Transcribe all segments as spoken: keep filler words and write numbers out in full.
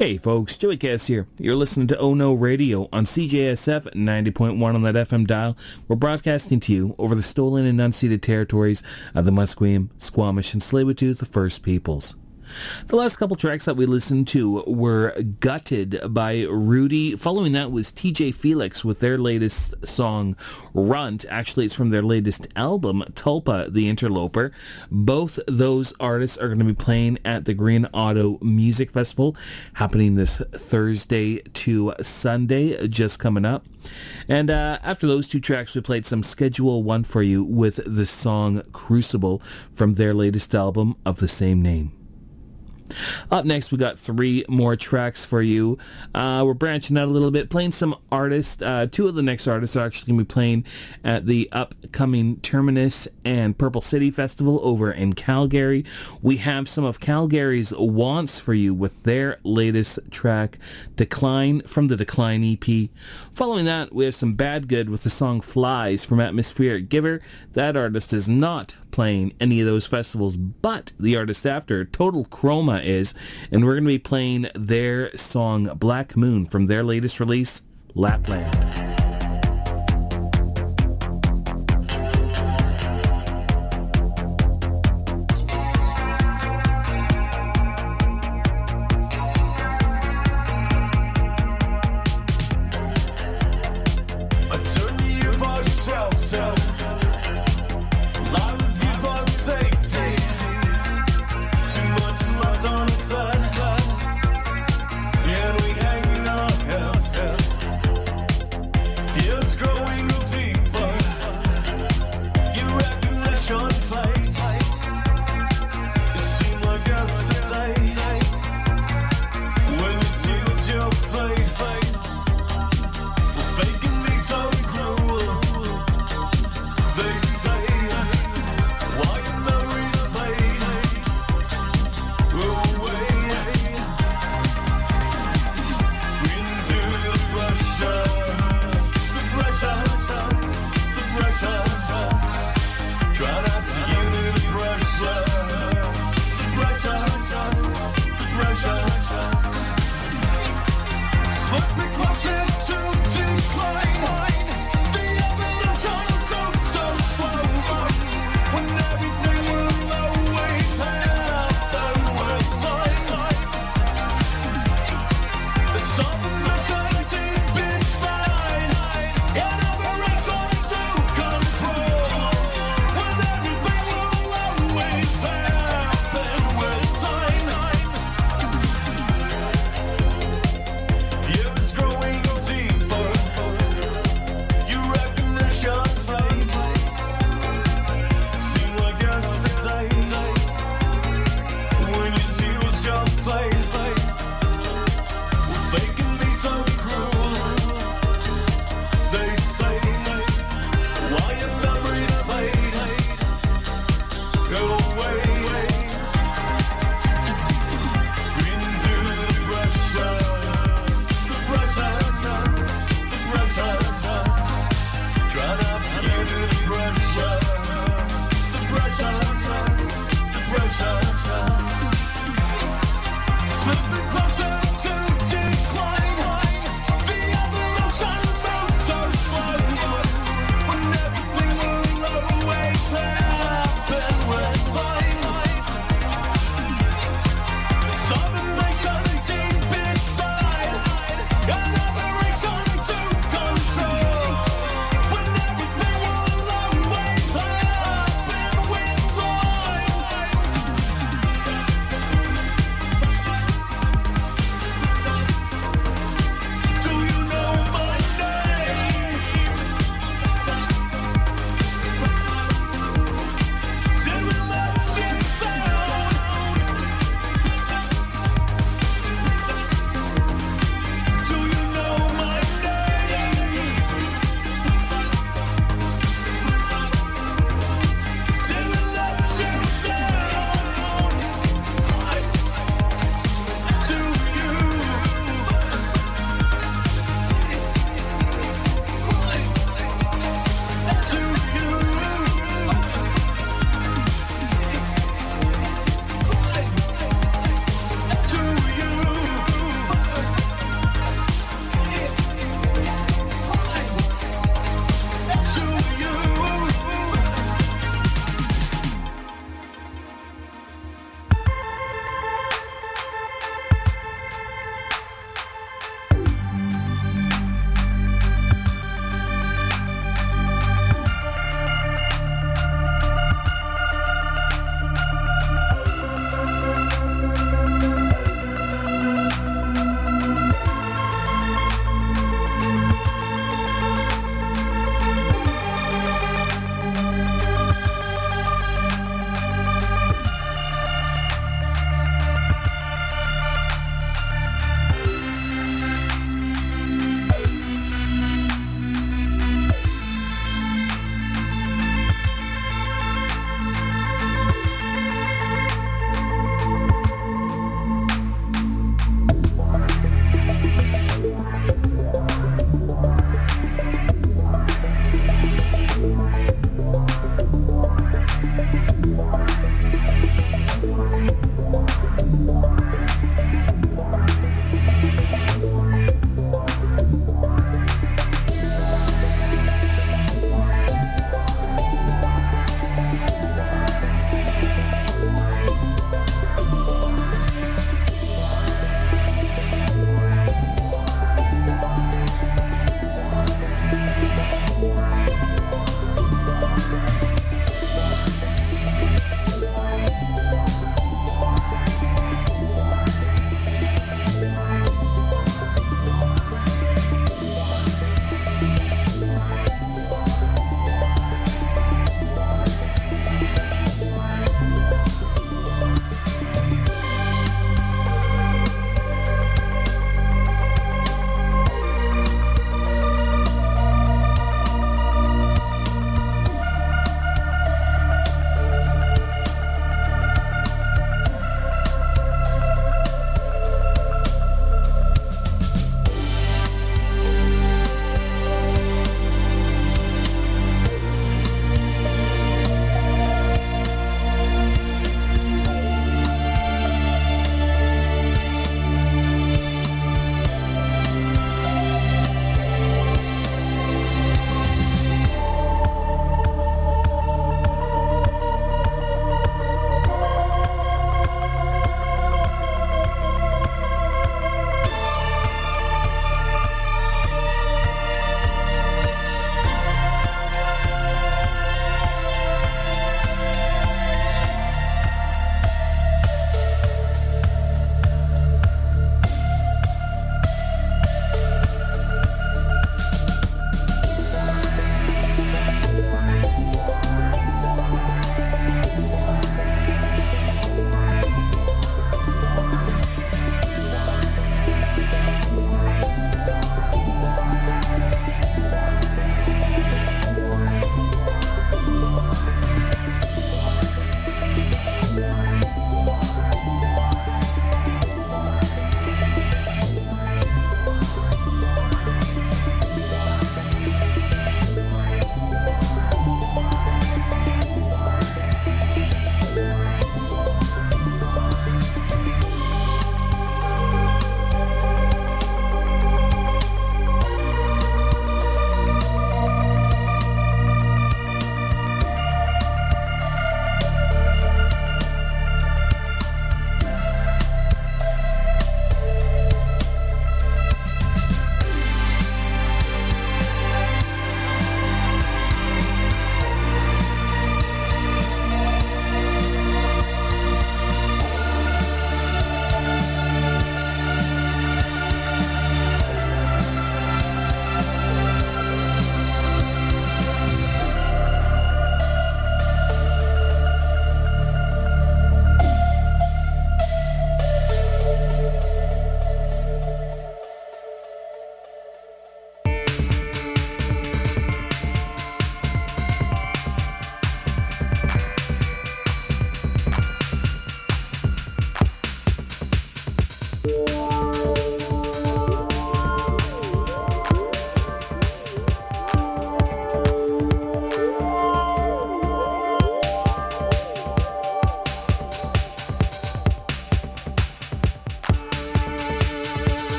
Hey folks, Joey Cass here. You're listening to Oh No Radio on C J S F ninety point one on that F M dial. We're broadcasting to you over the stolen and unceded territories of the Musqueam, Squamish, and Tsleil-Waututh First Peoples. The last couple tracks that we listened to were Gutted by Rudy. Following that was T J Felix with their latest song, Runt. Actually, it's from their latest album, Tulpa the Interloper. Both those artists are going to be playing at the Green Auto Music Festival, happening this Thursday to Sunday, just coming up. And uh, after those two tracks, we played some Schedule One for you with the song Crucible from their latest album of the same name. Up next, we got three more tracks for you. Uh, we're branching out a little bit, playing some artists. Uh, two of the next artists are actually going to be playing at the upcoming Terminus and Purple City Festival over in Calgary. We have some of Calgary's Wants for you with their latest track, Decline, from the Decline E P. Following that, we have some Bad Good with the song Flies from Atmospheric Giver. That artist is not playing any of those festivals, but the artist after, Total Chroma, is, and we're going to be playing their song Black Moon from their latest release, Lapland.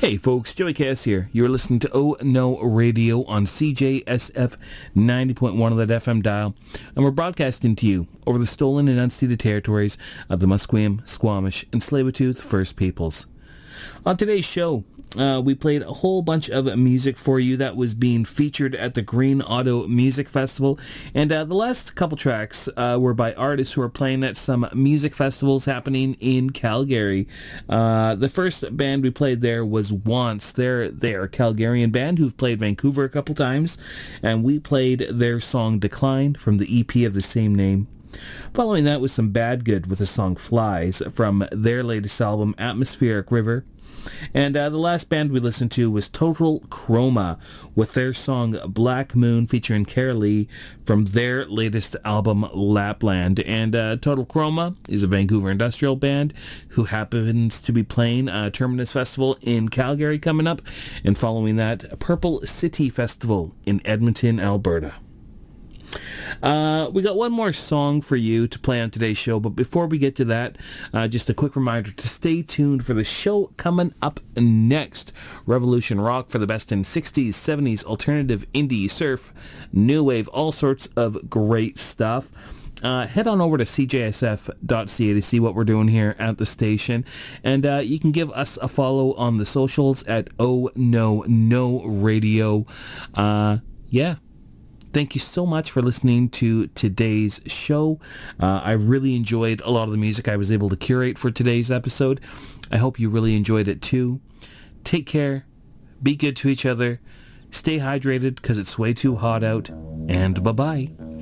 Hey folks, Joey Cass here. You're listening to Oh No Radio on C J S F ninety point one on that F M dial, and we're broadcasting to you over the stolen and unceded territories of the Musqueam, Squamish, and Tsleil-Waututh First Peoples. On today's show, uh, we played a whole bunch of music for you that was being featured at the Green Auto Music Festival, and uh, the last couple tracks uh, were by artists who are playing at some music festivals happening in Calgary. Uh, the first band we played there was Wants. They're, they're a Calgarian band who've played Vancouver a couple times, and we played their song Decline from the E P of the same name. Following that was some Bad Good with the song Flies from their latest album, Atmospheric River. And uh, the last band we listened to was Total Chroma with their song Black Moon featuring Carolee from their latest album, Lapland. And uh, Total Chroma is a Vancouver industrial band who happens to be playing a Terminus Festival in Calgary coming up. And following that, Purple City Festival in Edmonton, Alberta. Uh, we got one more song for you to play on today's show, but before we get to that, uh, just a quick reminder to stay tuned for the show coming up next. Revolution Rock for the best in sixties, seventies, alternative, indie, surf, new wave, all sorts of great stuff. Uh, head on over to c j s f dot c a to see what we're doing here at the station, and uh, you can give us a follow on the socials at Oh No No Radio. Uh, yeah. Thank you so much for listening to today's show. Uh, I really enjoyed a lot of the music I was able to curate for today's episode. I hope you really enjoyed it too. Take care. Be good to each other. Stay hydrated because it's way too hot out. And bye-bye.